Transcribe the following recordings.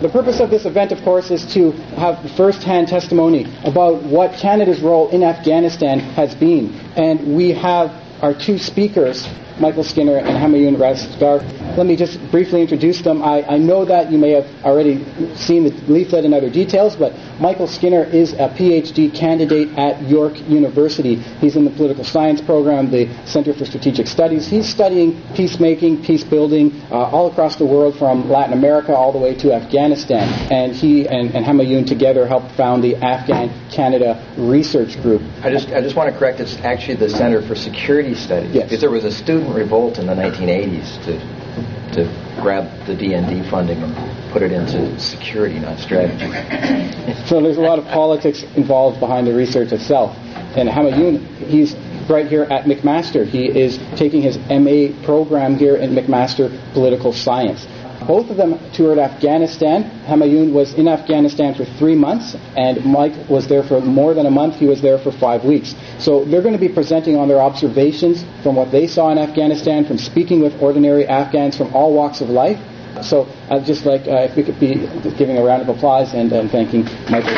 The purpose of this event, of course, is to have first-hand testimony about what Canada's role in Afghanistan has been. And we have our two speakers, Michael Skinner and Humayun Razgar. Let me just briefly introduce them. I know that you may have already seen the leaflet and other details, but Michael Skinner is a PhD candidate at York University. He's in the political science program, the Center for Strategic Studies. He's studying peacemaking, peace building all across the world, from Latin America all the way to Afghanistan. And he and Humayun together helped found the Afghan Canada Research Group. I just want to correct, it's actually the Center for Security Studies. Yes. Because there was a student revolt in the 1980s to grab the D&D funding and put it into security, not strategy. So there's a lot of politics involved behind the research itself. And Humayun, he's right here at McMaster. He is taking his MA program here in McMaster Political Science. Both of them toured Afghanistan. Humayun was in Afghanistan for 3 months, and Mike was there for more than a month. He was there for 5 weeks. So they're going to be presenting on their observations from what they saw in Afghanistan, from speaking with ordinary Afghans from all walks of life. So I'd just like, if we could be giving a round of applause and thanking Michael.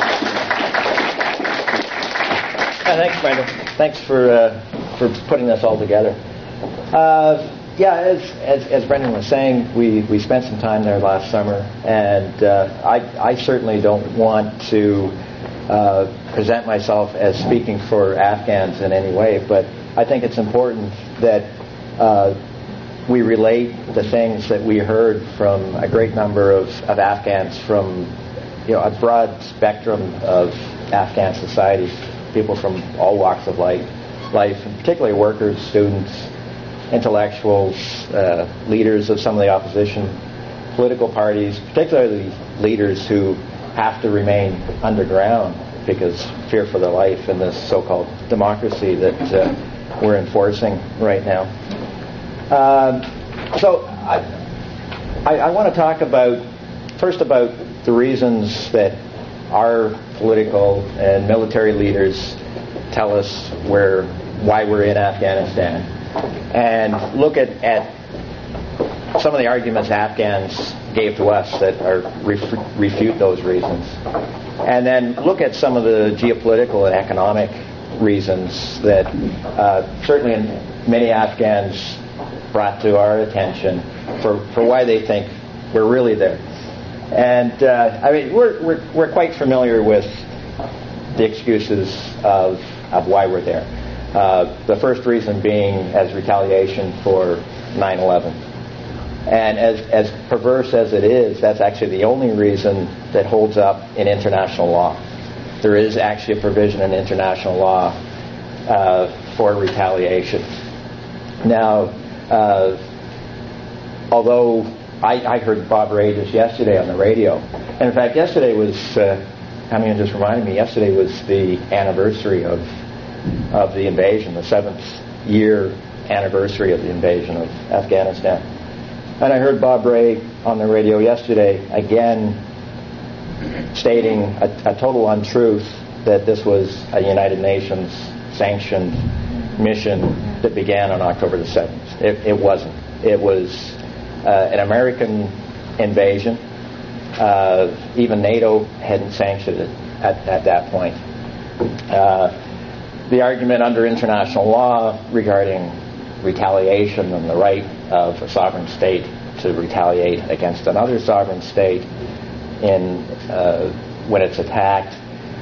Thanks, Brendan. Thanks for putting this all together. As Brendan was saying, we spent some time there last summer, and I certainly don't want to present myself as speaking for Afghans in any way, but I think it's important that we relate the things that we heard from a great number of Afghans from a broad spectrum of Afghan society, people from all walks of life, and particularly workers, students, intellectuals, leaders of some of the opposition political parties, particularly leaders who have to remain underground because fear for their life in this so-called democracy that we're enforcing right now. So I want to talk first about the reasons that our political and military leaders tell us why we're in Afghanistan, and look at some of the arguments Afghans gave to us that refute those reasons, and then look at some of the geopolitical and economic reasons that certainly many Afghans brought to our attention for why they think we're really there. And we're quite familiar with the excuses of why we're there. The first reason being as retaliation for 9/11. And as perverse as it is, that's actually the only reason that holds up in international law. There is actually a provision in international law for retaliation. Now, although I heard Bob Rae just yesterday on the radio, and in fact yesterday was, Humayun just reminded me, yesterday was the anniversary of the invasion, the 7th year anniversary of the invasion of Afghanistan. And I heard Bob Rae on the radio yesterday again stating a total untruth, that this was a United Nations sanctioned mission that began on October the 7th. It wasn't. It was an American invasion. Even NATO hadn't sanctioned it at that point. The argument under international law regarding retaliation and the right of a sovereign state to retaliate against another sovereign state when it's attacked.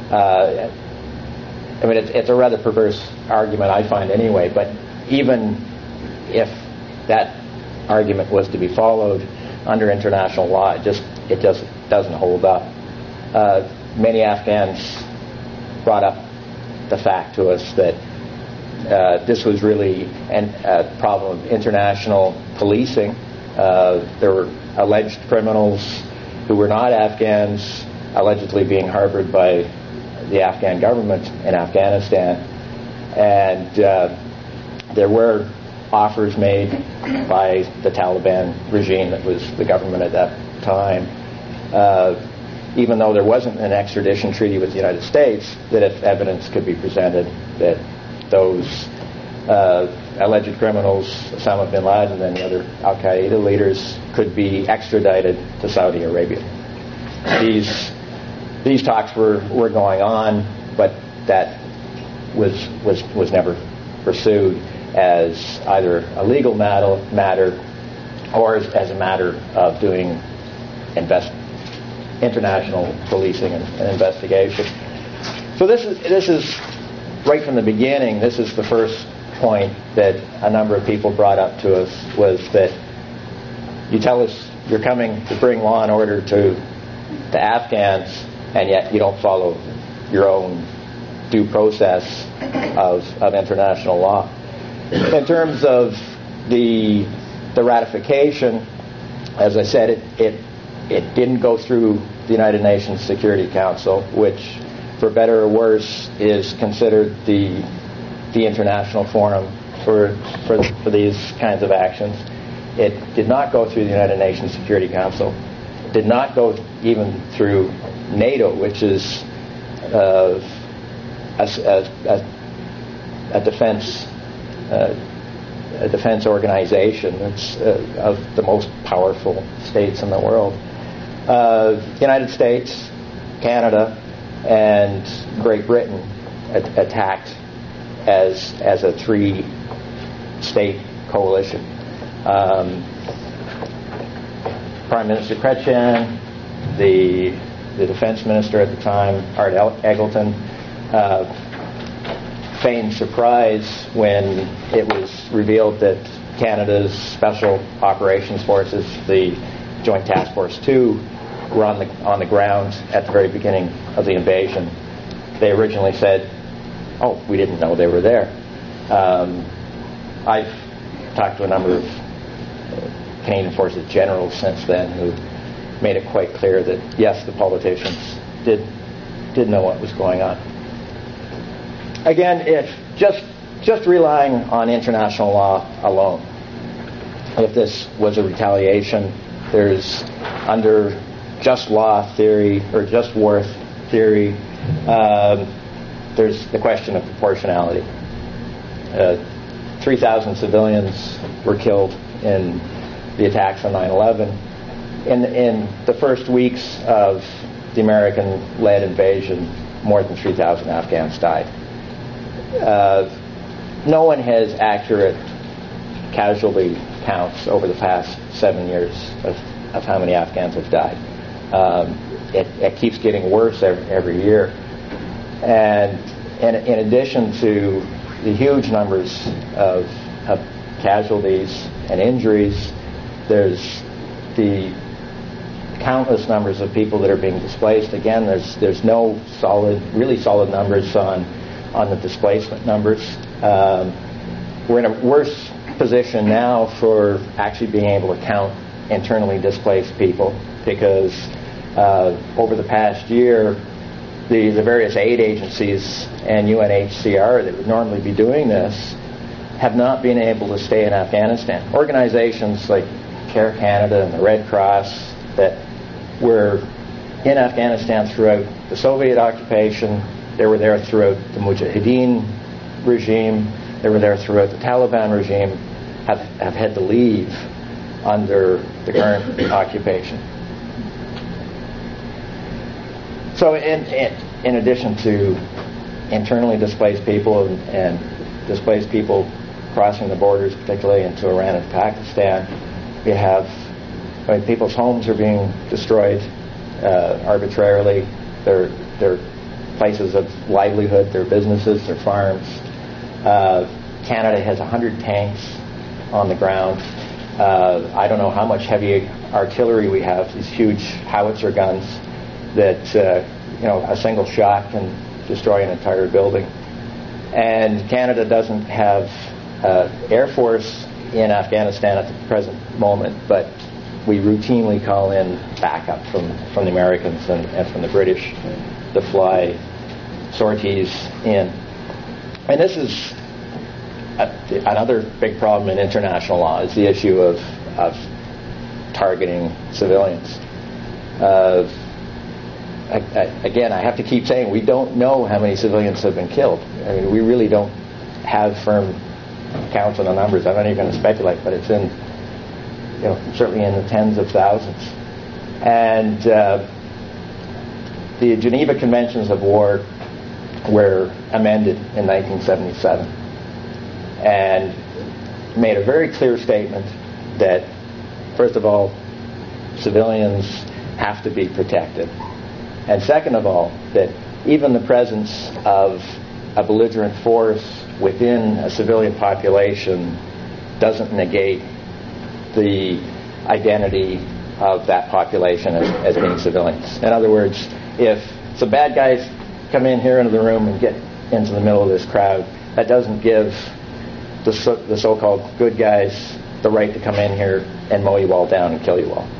It's a rather perverse argument, I find anyway, but even if that argument was to be followed under international law, it just doesn't hold up. Many Afghans brought up the fact to us that this was really a problem of international policing. There were alleged criminals who were not Afghans allegedly being harbored by the Afghan government in Afghanistan, and there were offers made by the Taliban regime that was the government at that time, even though there wasn't an extradition treaty with the United States, that if evidence could be presented that those alleged criminals, Osama bin Laden and the other al-Qaeda leaders, could be extradited to Saudi Arabia. these talks were going on, but that was never pursued as either a legal matter or as a matter of doing international policing and investigation. So this is right from the beginning. This is the first point that a number of people brought up to us, was that you tell us you're coming to bring law and order to Afghans, and yet you don't follow your own due process of international law. In terms of the ratification, as I said, it didn't go through the United Nations Security Council, which, for better or worse, is considered the international forum for these kinds of actions. It did not go through the United Nations Security Council. It did not go even through NATO, which is a defense organization. It's of the most powerful states in the world. United States, Canada, and Great Britain attacked as a three-state coalition. Prime Minister Chrétien, the defense minister at the time, Art Eggleton, feigned surprise when it was revealed that Canada's Special Operations Forces, the Joint Task Force 2, were on the ground at the very beginning of the invasion. They originally said, "Oh, we didn't know they were there." I've talked to a number of Canadian Forces generals since then who made it quite clear that yes, the politicians did know what was going on. Again, if just relying on international law alone, if this was a retaliation, there's, under just law theory or just war theory, there's the question of proportionality. 3,000 civilians were killed in the attacks on 9/11. In the first weeks of the American-led invasion, more than 3,000 Afghans died. No one has accurate casualty counts over the past 7 years of how many Afghans have died. It keeps getting worse every year. And in addition to the huge numbers of casualties and injuries, there's the countless numbers of people that are being displaced. Again, there's no really solid numbers on the displacement numbers. We're in a worse position now for actually being able to count internally displaced people, because over the past year, the various aid agencies and UNHCR that would normally be doing this have not been able to stay in Afghanistan. Organizations like Care Canada and the Red Cross that were in Afghanistan throughout the Soviet occupation, they were there throughout the Mujahideen regime, they were there throughout the Taliban regime, have had to leave under the current occupation. So in addition to internally displaced people and displaced people crossing the borders, particularly into Iran and Pakistan, we have people's homes are being destroyed arbitrarily. Their places of livelihood, their businesses, their farms. Canada has 100 tanks on the ground. I don't know how much heavy artillery we have, these huge howitzer guns that a single shot can destroy an entire building. And Canada doesn't have Air Force in Afghanistan at the present moment, but we routinely call in backup from the Americans and from the British to fly sorties in. And this is another big problem in international law, is the issue of targeting civilians. Again, I have to keep saying we don't know how many civilians have been killed. I mean, we really don't have firm counts on the numbers. I'm not even going to speculate, but it's certainly in the tens of thousands. And the Geneva Conventions of War were amended in 1977 and made a very clear statement that, first of all, civilians have to be protected. And second of all, that even the presence of a belligerent force within a civilian population doesn't negate the identity of that population as being civilians. In other words, if some bad guys come in here into the room and get into the middle of this crowd, that doesn't give the so-called good guys the right to come in here and mow you all down and kill you all.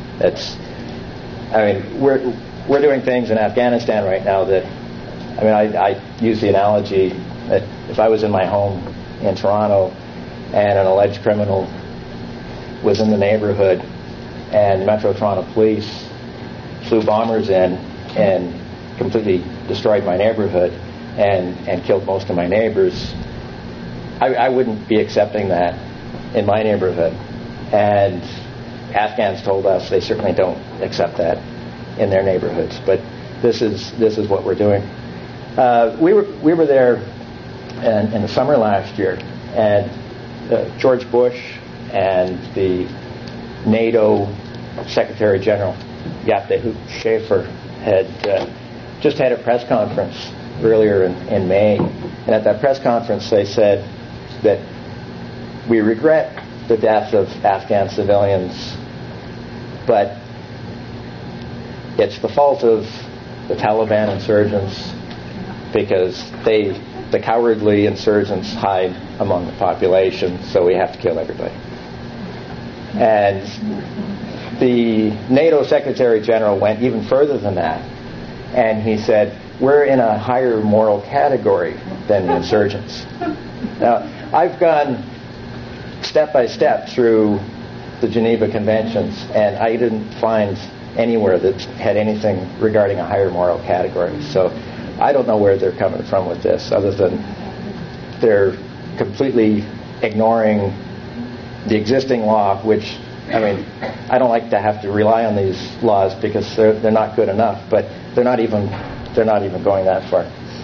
We're doing things in Afghanistan right now that, I use the analogy that if I was in my home in Toronto and an alleged criminal was in the neighborhood and Metro Toronto Police flew bombers in and completely destroyed my neighborhood and killed most of my neighbors, I wouldn't be accepting that in my neighborhood. And Afghans told us they certainly don't accept that in their neighborhoods. But this is what we're doing. We were there in the summer last year, and George Bush and the NATO Secretary General Jaap de Hoop Scheffer had just had a press conference earlier in May, and at that press conference they said that we regret the death of Afghan civilians, but it's the fault of the Taliban insurgents because the cowardly insurgents hide among the population, so we have to kill everybody. And the NATO Secretary General went even further than that, and he said, we're in a higher moral category than the insurgents. Now, I've gone step by step through the Geneva Conventions, and I didn't find anywhere that had anything regarding a higher moral category. So I don't know where they're coming from with this, other than they're completely ignoring the existing law, which, I don't like to have to rely on these laws because they're not good enough, but they're not even going that far.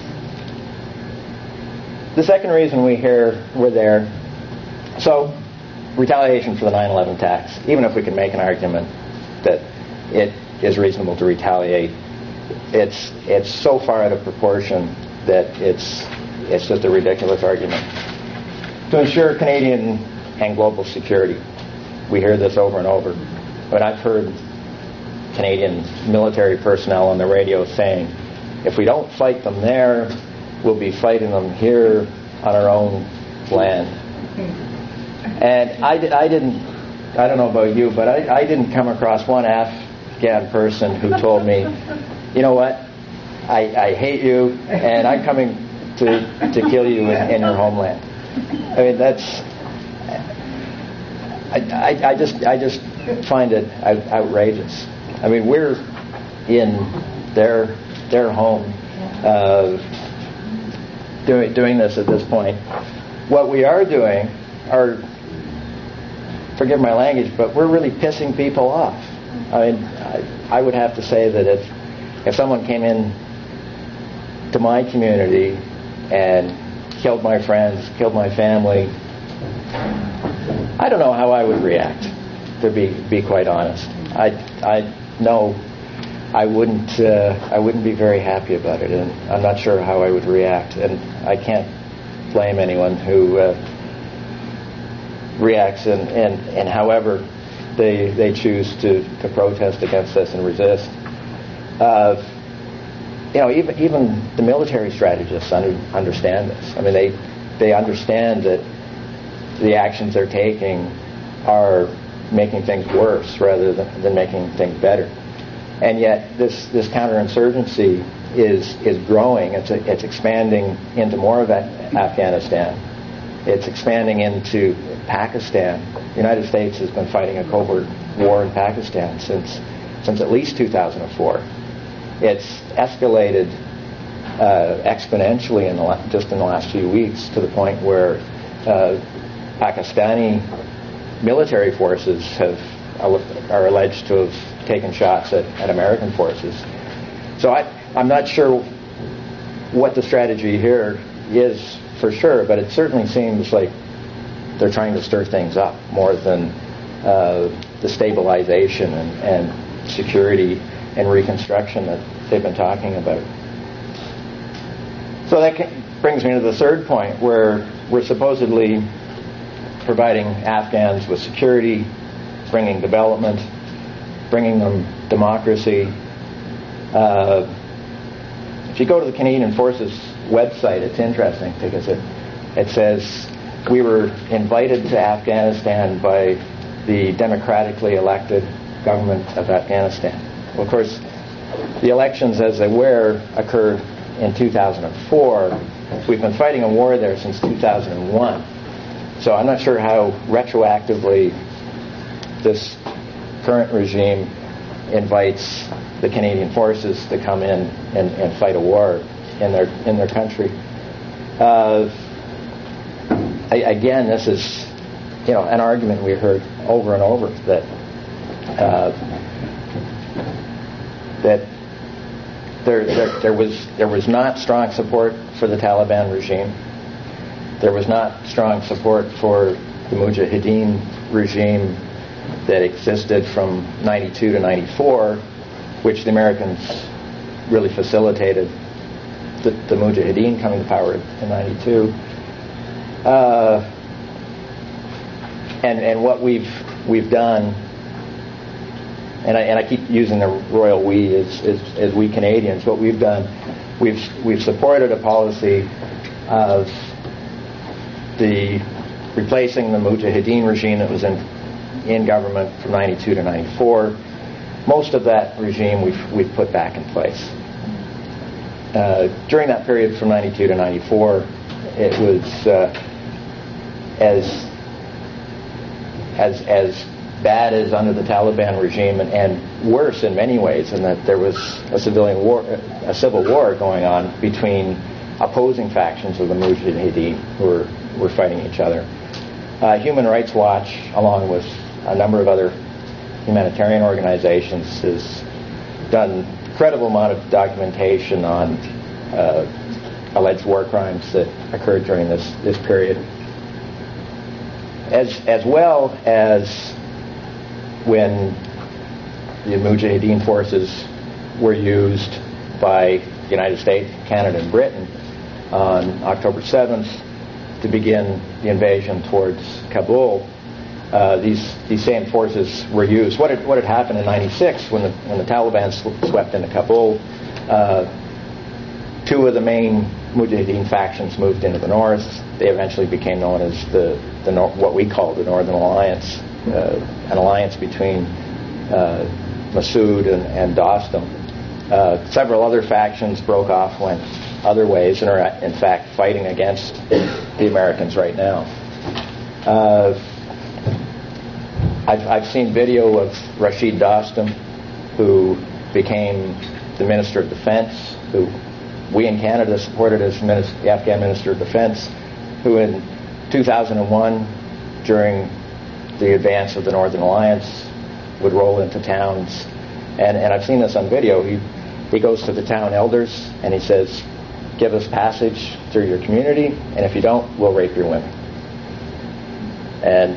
The second reason we're there, so retaliation for the 9/11 attacks, even if we can make an argument that it is reasonable to retaliate, it's so far out of proportion that it's just a ridiculous argument. To ensure Canadian and global security, we hear this over and over, but I've heard Canadian military personnel on the radio saying, if we don't fight them there, we'll be fighting them here on our own land. And I don't know about you, but I didn't come across one Afghan person who told me, you know what, I hate you, and I'm coming to kill you in your homeland. I just find it outrageous. We're in their home doing this at this point. What we are doing are, forgive my language, but we're really pissing people off. I would have to say that if someone came in to my community and killed my friends, killed my family, I don't know how I would react, to be quite honest. I know I wouldn't be very happy about it, and I'm not sure how I would react, and I can't blame anyone who reacts and however they choose to protest against this and resist. Even the military strategists understand this. They understand that the actions they're taking are making things worse rather than making things better. And yet this counterinsurgency is growing. It's expanding into more of Afghanistan. It's expanding into Pakistan. The United States has been fighting a covert war in Pakistan since at least 2004. It's escalated exponentially just in the last few weeks, to the point where Pakistani military forces are alleged to have taken shots at American forces. So I'm not sure what the strategy here is for sure, but it certainly seems like they're trying to stir things up more than the stabilization and security and reconstruction that they've been talking about. So that brings me to the third point, where we're supposedly providing Afghans with security, bringing development, bringing them democracy. If you go to the Canadian Forces website, it's interesting because it says we were invited to Afghanistan by the democratically elected government of Afghanistan. Well, of course, the elections, as they were, occurred in 2004. We've been fighting a war there since 2001. So I'm not sure how retroactively this current regime invites the Canadian Forces to come in and fight a war in their country. Again, this is an argument we heard over and over that there was not strong support for the Taliban regime. There was not strong support for the Mujahideen regime that existed from 92 to 94, which the Americans really facilitated the Mujahideen coming to power in 92. And what we've done, and I keep using the royal we as we Canadians, what we've done, we've supported a policy of the replacing the Mujahideen regime that was in government from 92 to 94. Most of that regime we've put back in place. During that period from 92 to 94, it was as bad as under the Taliban regime, and worse in many ways, in that there was a civil war going on between opposing factions of the Mujahideen who were fighting each other. Human Rights Watch, along with a number of other humanitarian organizations, has done a incredible amount of documentation on alleged war crimes that occurred during this period, as well as when the Mujahideen forces were used by the United States, Canada, and Britain on October 7th to begin the invasion towards Kabul. These same forces were used. What had happened in '96 when the Taliban swept into Kabul? Two of the main Mujahideen factions moved into the north. They eventually became known as what we call the Northern Alliance, an alliance between Massoud and Dostum. Several other factions broke off, went other ways, and are in fact fighting against the Americans right now. I've seen video of Rashid Dostum, who became the Minister of Defense, who we in Canada supported as the Afghan Minister of Defense, who in 2001, during the advance of the Northern Alliance, would roll into towns. And I've seen this on video. He goes to the town elders and he says, "Give us passage through your community, and if you don't, we'll rape your women." And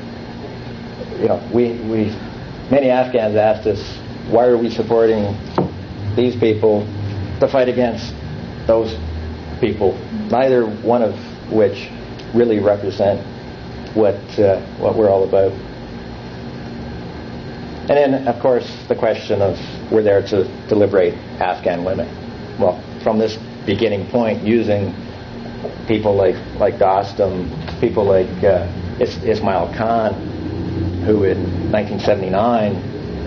many Afghans asked us, why are we supporting these people to fight against those people, neither one of which really represent what we're all about. And then, of course, the question of we're there to liberate Afghan women. Well, from this beginning point, using people like Dostum, people like Ismail Khan, who in 1979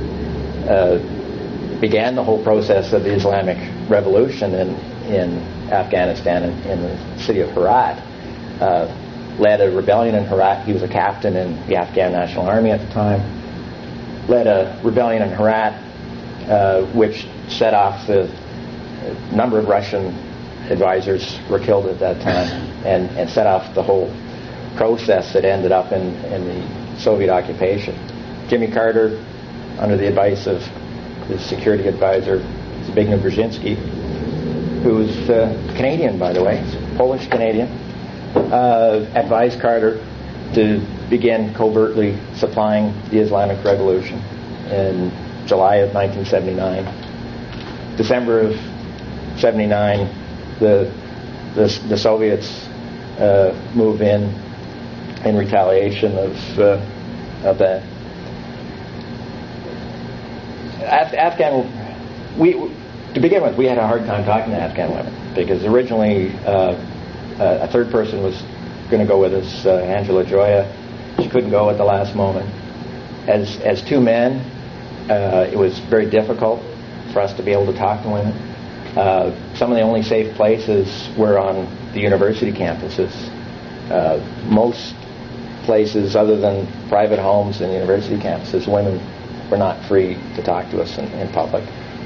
began the whole process of the Islamic Revolution in Afghanistan, in the city of Herat, led a rebellion in Herat. He was a captain in the Afghan National Army at the time. Led a rebellion in Herat, which set off a number of Russian advisors were killed at that time, and set off the whole process that ended up in the Soviet occupation. Jimmy Carter, under the advice of his security advisor, Zbigniew Brzezinski, who's Canadian, by the way, Polish-Canadian, advised Carter to begin covertly supplying the Islamic Revolution in July of 1979. December of 79, the Soviets move in retaliation of that. To begin with, we had a hard time talking to Afghan women because originally a third person was going to go with us, Angela Joya. She couldn't go at the last moment. As two men, it was very difficult for us to be able to talk to women. Some of the only safe places were on the university campuses. Most places other than private homes and university campuses, women were not free to talk to us in public.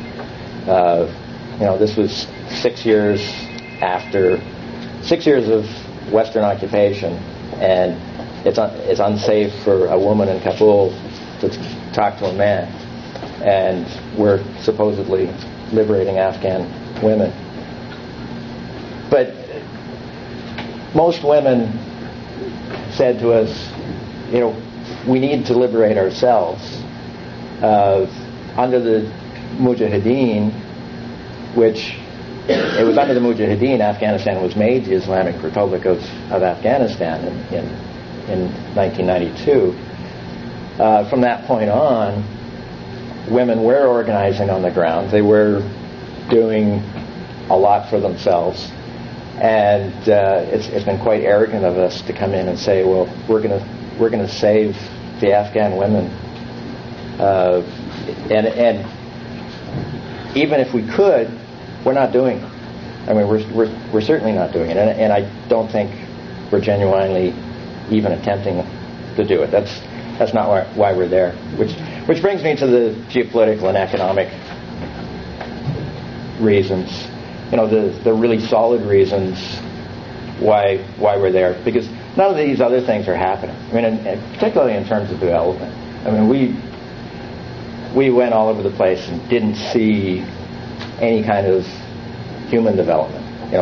This was 6 years after 6 years of Western occupation, and it's unsafe for a woman in Kabul to talk to a man, and we're supposedly liberating Afghan women. But most women said to us, we need to liberate ourselves. Under the Mujahideen, which it was under the Mujahideen, Afghanistan was made the Islamic Republic of Afghanistan in 1992. From that point on, women were organizing on the ground. They were doing a lot for themselves, and it's been quite arrogant of us to come in and say, well, we're going to save the Afghan women, and even if we could, we're not doing it. I mean, we're certainly not doing it, and I don't think we're genuinely even attempting to do it. That's not why we're there. Which brings me to the geopolitical and economic reasons. The really solid reasons why we're there, because none of these other things are happening. I mean, particularly in terms of development. I mean, we went all over the place and didn't see any kind of human development.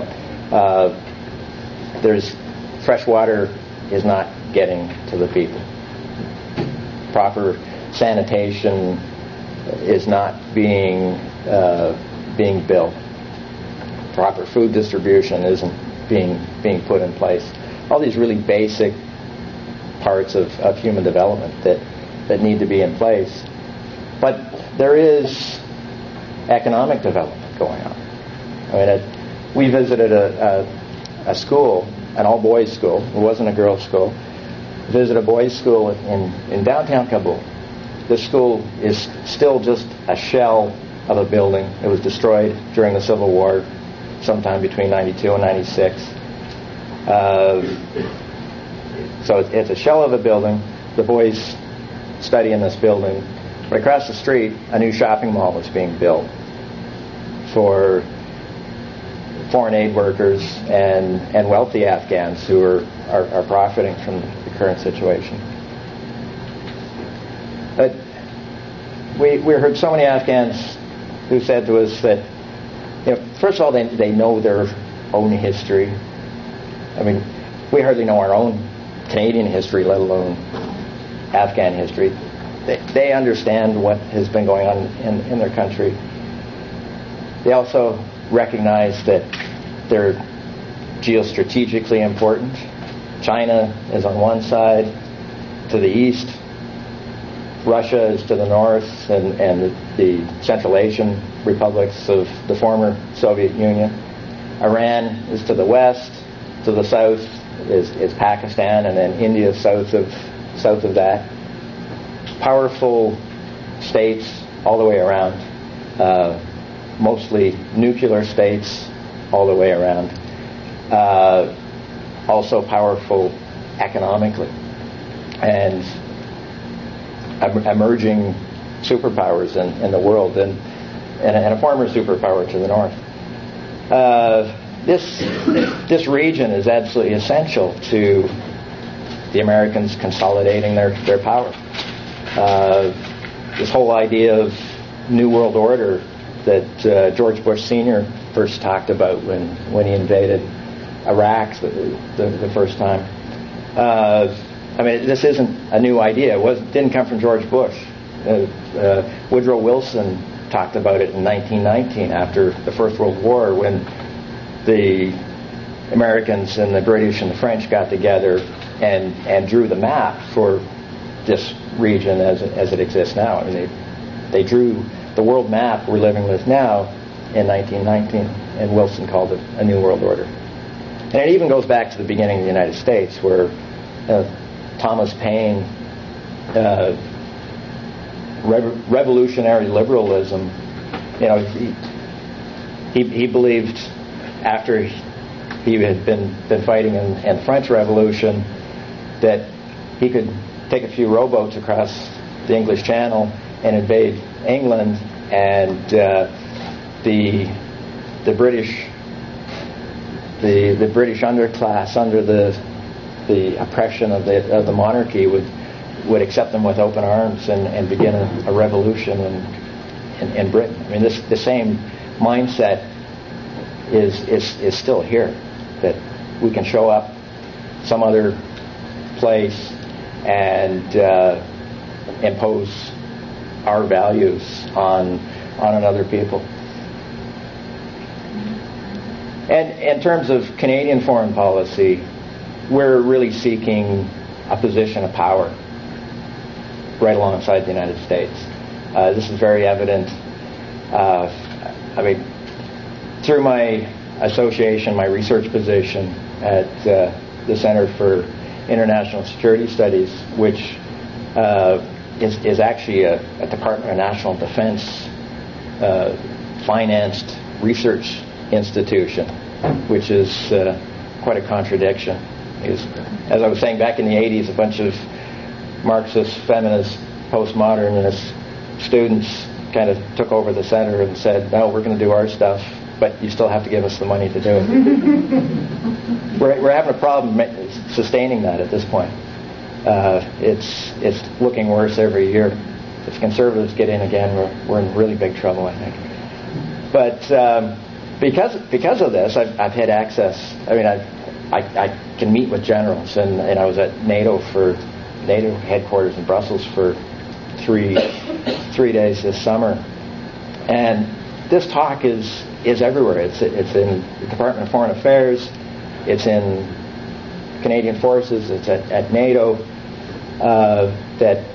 There's fresh water is not getting to the people. Proper sanitation is not being built. Proper food distribution isn't being put in place. All these really basic parts of human development that need to be in place. But there is economic development going on. I mean, we visited a school, an all-boys school. It wasn't a girls' school. Visited a boys' school in downtown Kabul. This school is still just a shell of a building. It was destroyed during the Civil War, sometime between 92 and 96. So it's a shell of a building. The boys study in this building. But across the street, a new shopping mall is being built for foreign aid workers and wealthy Afghans who are profiting from the current situation. But we heard so many Afghans who said to us that, first of all, they know their own history. I mean, we hardly know our own Canadian history, let alone Afghan history. They understand what has been going on in their country. They also recognize that they're geostrategically important. China is on one side, to the east. Russia is to the north, and the Central Asian republics of the former Soviet Union. Iran is to the west. To the south is Pakistan, and then India south of that. Powerful states all the way around. Mostly nuclear states all the way around. Also powerful economically. And emerging superpowers in the world, and a former superpower to the north. This region is absolutely essential to the Americans consolidating their power. This whole idea of New World Order that George Bush Sr. first talked about when he invaded Iraq the first time. I mean, this isn't a new idea. It didn't come from George Bush. Woodrow Wilson talked about it in 1919 after the First World War, when the Americans and the British and the French got together and drew the map for this region as it exists now. I mean, they drew the world map we're living with now in 1919, and Wilson called it a New World Order. And it even goes back to the beginning of the United States, where Thomas Paine, revolutionary liberalism, he believed, after he had been fighting in the French Revolution, that he could take a few rowboats across the English Channel and invade England, and the British underclass, under the oppression of the monarchy, would accept them with open arms and begin a revolution in Britain. I mean, the same mindset is still here, that we can show up some other place and impose our values on another people. And in terms of Canadian foreign policy, we're really seeking a position of power right alongside the United States. This is very evident. I mean, through my association, my research position at the Center for International Security Studies, which is actually a Department of National Defense financed research institution, which is quite a contradiction. As I was saying, back in the 80s, a bunch of Marxist, feminist, postmodernist students kind of took over the center and said, no, we're going to do our stuff, but you still have to give us the money to do it. We're having a problem sustaining that at this point. It's looking worse every year. If conservatives get in again, we're in really big trouble, I think. But because of this, I've had access. I mean, I can meet with generals, and I was at NATO headquarters in Brussels for three days this summer, and this talk is everywhere. It's in the Department of Foreign Affairs, it's in Canadian Forces, it's at NATO. That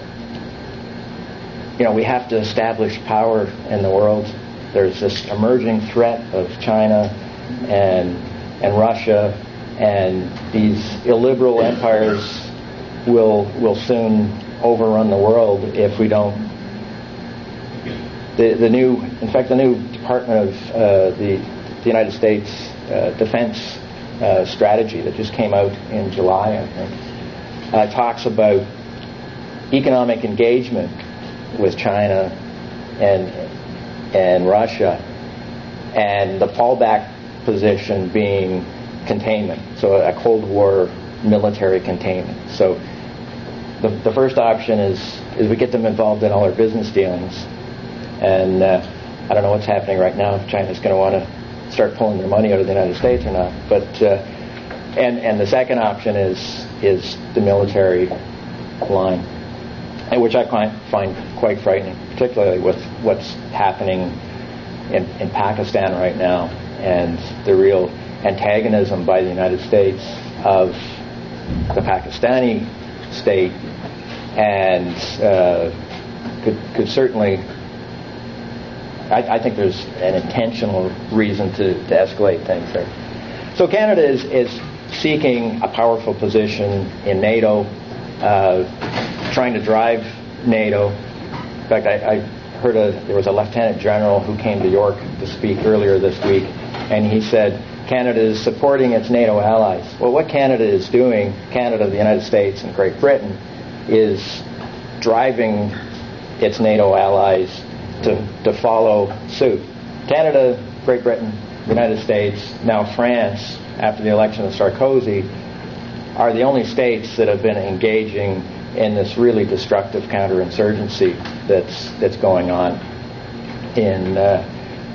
we have to establish power in the world. There's this emerging threat of China and Russia, and these illiberal empires will soon overrun the world if we don't. The new Department of the United States Defense strategy that just came out in July, I think, talks about economic engagement with China and Russia, and the fallback position being containment, so a Cold War military containment. So the first option is we get them involved in all our business dealings, and I don't know what's happening right now, if China's going to want to start pulling their money out of the United States or not, but and the second option is the military line, and which I find quite frightening, particularly with what's happening in Pakistan right now, and the real antagonism by the United States of the Pakistani state, and could certainly, I think there's an intentional reason to escalate things there. So Canada is seeking a powerful position in NATO, trying to drive NATO. In fact, I heard there was a lieutenant general who came to York to speak earlier this week, and he said Canada is supporting its NATO allies. Well, what Canada is doing, Canada, the United States, and Great Britain, is driving its NATO allies to follow suit. Canada, Great Britain, the United States, now France, after the election of Sarkozy, are the only states that have been engaging in this really destructive counterinsurgency that's going on in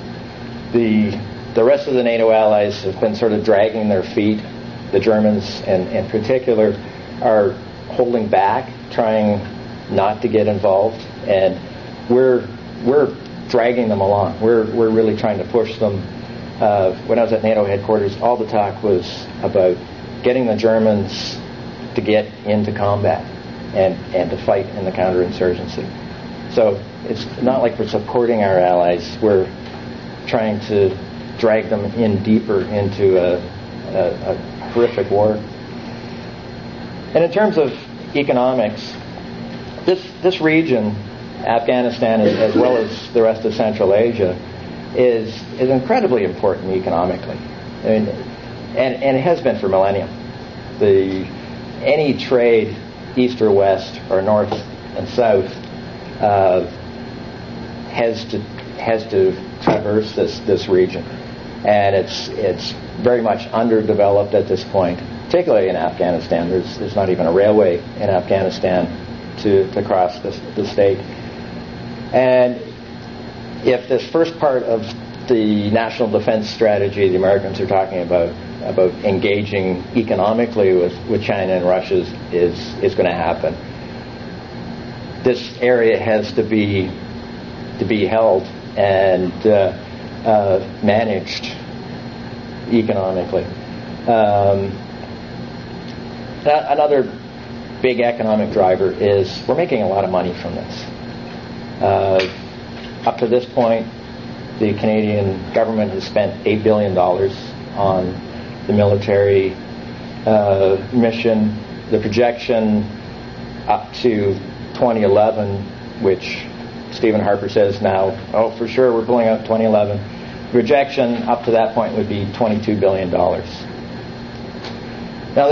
the rest of the NATO allies have been sort of dragging their feet. The Germans, in particular, are holding back, trying not to get involved, and we're dragging them along. We're really trying to push them. When I was at NATO headquarters, all the talk was about getting the Germans to get into combat and to fight in the counterinsurgency. So it's not like we're supporting our allies. We're trying to drag them in deeper into a horrific war. And in terms of economics, this region, Afghanistan as well as the rest of Central Asia, is incredibly important economically. I mean, and it has been for millennia. Any trade, east or west or north and south, has to traverse this region, and it's very much underdeveloped at this point, particularly in Afghanistan. There's not even a railway in Afghanistan to cross the state. And if this first part of the national defense strategy the Americans are talking about engaging economically with China and Russia is going to happen, this area has to be held and managed economically. Another big economic driver is we're making a lot of money from this. Up to this point, the Canadian government has spent $8 billion on the military mission. The projection up to 2011, which Stephen Harper says now, for sure we're pulling out 2011. The projection up to that point would be $22 billion. Now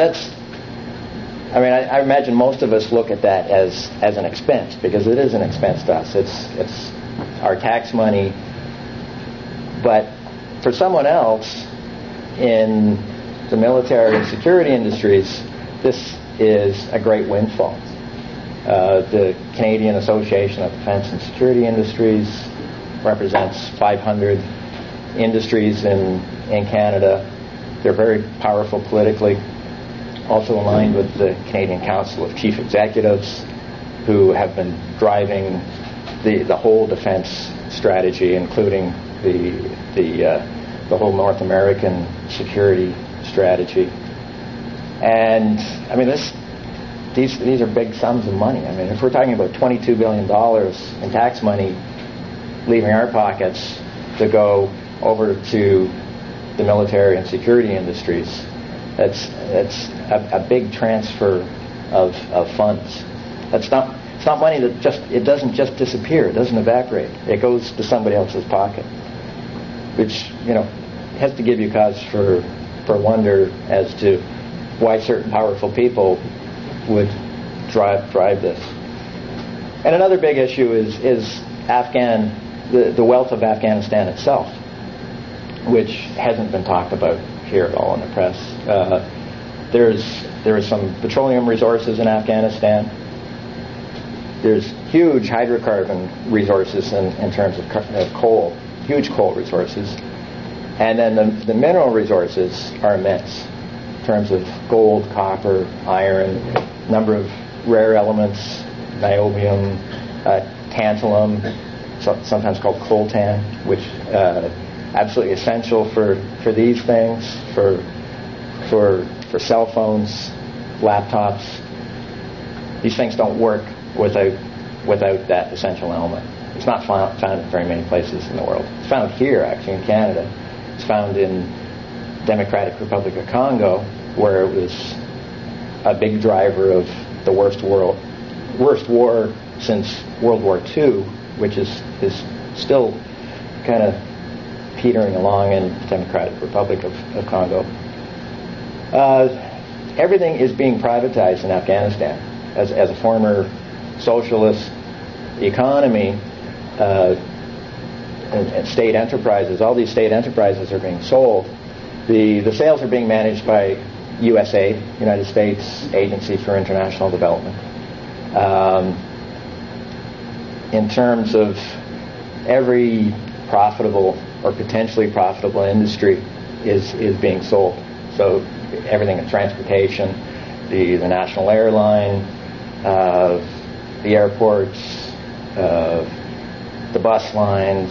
I imagine most of us look at that as an expense, because it is an expense to us. It's our tax money. But for someone else in the military and security industries, this is a great windfall. The Canadian Association of Defense and Security Industries represents 500 industries in Canada. They're very powerful politically, also aligned with the Canadian Council of Chief Executives, who have been driving the whole defense strategy, including the whole North American security strategy. And I mean, these are big sums of money. I mean, if we're talking about $22 billion in tax money leaving our pockets to go over to the military and security industries, that's a big transfer of funds. It's not money that doesn't just disappear. It doesn't evaporate. It goes to somebody else's pocket, which has to give you cause for wonder as to why certain powerful people would drive this. And another big issue is the wealth of Afghanistan itself, which hasn't been talked about here at all in the press. There is some petroleum resources in Afghanistan. There's huge hydrocarbon resources in terms of coal, huge coal resources. And then the mineral resources are immense in terms of gold, copper, iron, number of rare elements, niobium, tantalum, sometimes called coltan, which absolutely essential for these things, for cell phones, laptops. These things don't work without that essential element. It's not found in very many places in the world. It's found here, actually, in Canada. It's found in Democratic Republic of Congo, where it was a big driver of the worst war since World War II, which is still kind of petering along in the Democratic Republic of Congo. Everything is being privatized in Afghanistan. As a former socialist economy, and state enterprises, all these state enterprises are being sold. The sales are being managed by USAID, United States Agency for International Development. In terms of every profitable or potentially profitable industry is being sold. So everything in transportation, the national airline, the airports, the bus lines,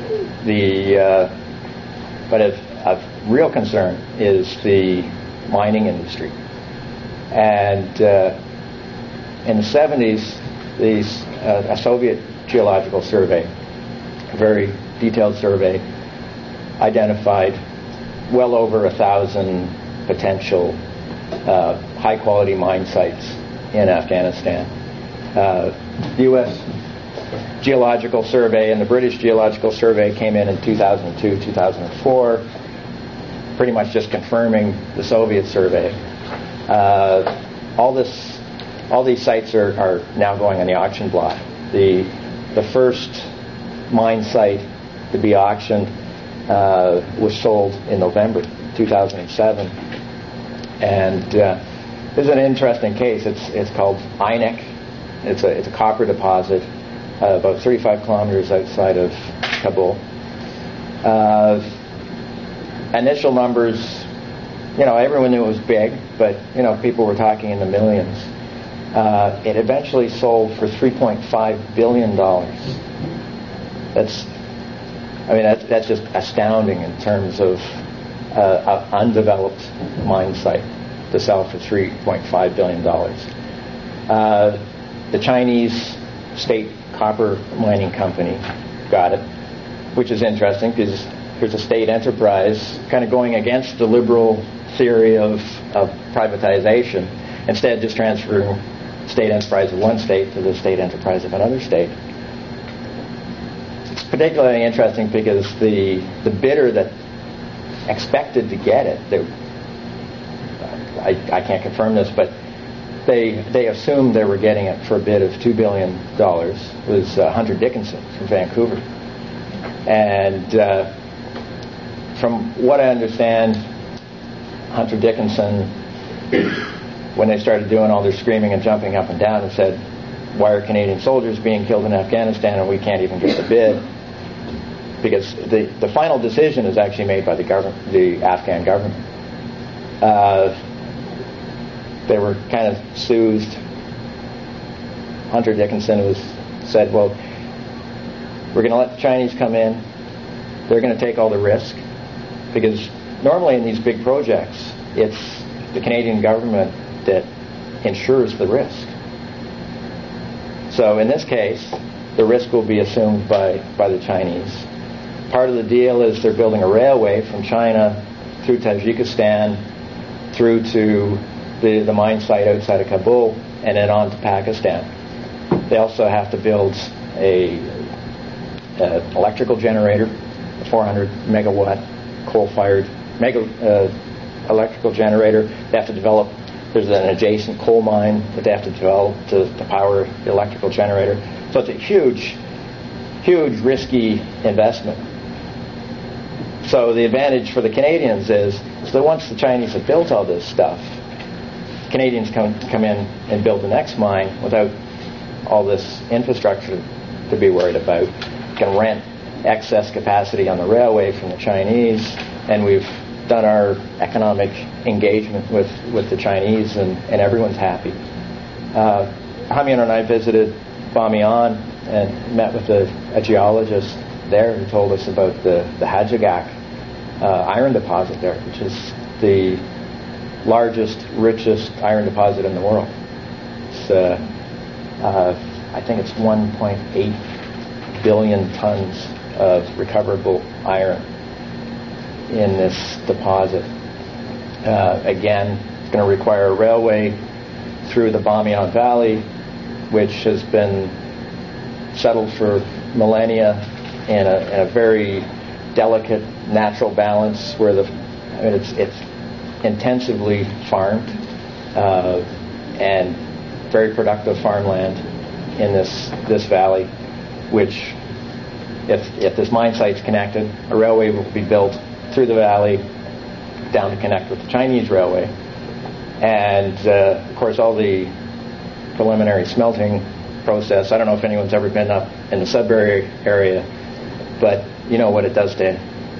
but of real concern is the mining industry. And in the 70s, a Soviet geological survey, a very detailed survey, identified well over 1,000 potential high-quality mine sites in Afghanistan. The U.S. Geological Survey and the British Geological Survey came in 2002, 2004, pretty much just confirming the Soviet survey. All these sites are now going on the auction block. The first mine site to be auctioned was sold in November 2007, and this is an interesting case. It's called Ainek. It's a copper deposit about 35 kilometers outside of Kabul. Initial numbers, everyone knew it was big, but people were talking in the millions. It eventually sold for $3.5 billion. That's just astounding in terms of an undeveloped mine site to sell for $3.5 billion. The Chinese state copper mining company got it, which is interesting because here's a state enterprise kind of going against the liberal theory of privatization, instead just transferring state enterprise of one state to the state enterprise of another state. It's particularly interesting because the bidder that expected to get it, I can't confirm this, but they assumed they were getting it for a bid of $2 billion, was Hunter Dickinson from Vancouver. And from what I understand, Hunter Dickinson, when they started doing all their screaming and jumping up and down, and said, why are Canadian soldiers being killed in Afghanistan and we can't even get the bid? Because the final decision is actually made by the Afghan government. They were kind of soothed. Hunter Dickinson said, well, we're going to let the Chinese come in. They're going to take all the risk. Because normally in these big projects, it's the Canadian government that insures the risk. So in this case, the risk will be assumed by the Chinese. Part of the deal is they're building a railway from China through Tajikistan through to the mine site outside of Kabul and then on to Pakistan. They also have to build an electrical generator, a 400 megawatt coal-fired electrical generator. They have to develop, there's an adjacent coal mine that they have to develop to power the electrical generator. So it's a huge, risky investment. So the advantage for the Canadians is that once the Chinese have built all this stuff, Canadians come in and build the next mine without all this infrastructure to be worried about. You can rent excess capacity on the railway from the Chinese, and we've done our economic engagement with the Chinese, and everyone's happy. Hamyun and I visited Bamiyan and met with a geologist there who told us about the Hajagak iron deposit there, which is the largest, richest iron deposit in the world. It's, I think it's 1.8 billion tons of recoverable iron in this deposit. Again, it's going to require a railway through the Bamiyan Valley, which has been settled for millennia in a very delicate natural balance where it's intensively farmed and very productive farmland in this valley, which if this mine site's connected, a railway will be built through the valley down to connect with the Chinese railway. And of course all the preliminary smelting process, I don't know if anyone's ever been up in the Sudbury area, but you know what it does to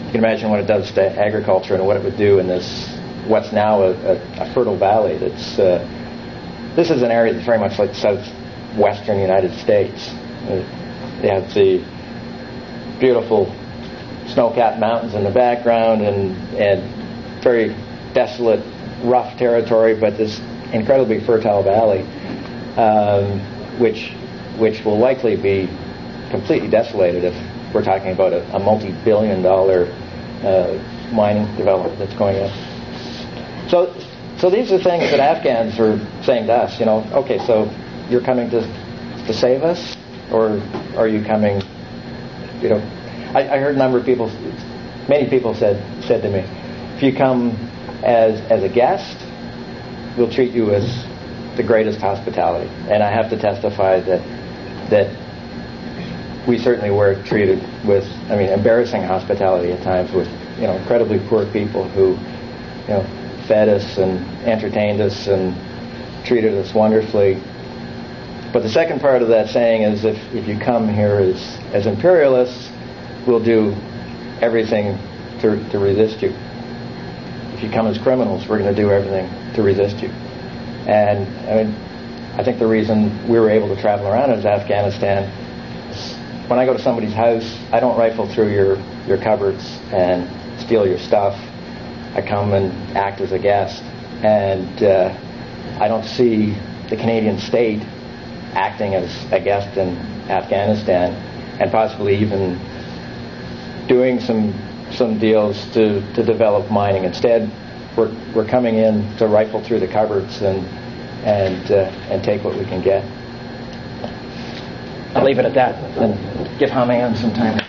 you can imagine what it does to agriculture and what it would do in this, what's now a fertile valley. This is an area that's very much like southwestern United States. You have the beautiful snow-capped mountains in the background and very desolate, rough territory, but this incredibly fertile valley, which will likely be completely desolated if we're talking about a multi-billion-dollar mining development that's going on. So these are things that Afghans are saying to us. Okay, so you're coming to save us, or are you coming? I heard a number of people, many people said to me, if you come as a guest, we'll treat you with the greatest hospitality. And I have to testify that we certainly were treated with, embarrassing hospitality at times, with incredibly poor people who fed us and entertained us and treated us wonderfully. But the second part of that saying is, if you come here as imperialists, we'll do everything to resist you. If you come as criminals, we're going to do everything to resist you. And I think the reason we were able to travel around in Afghanistan, when I go to somebody's house, I don't rifle through your cupboards and steal your stuff. I come and act as a guest, and I don't see the Canadian state acting as a guest in Afghanistan, and possibly even doing some deals to develop mining. Instead, we're coming in to rifle through the cupboards and take what we can get. I'll leave it at that and give Hamian some time.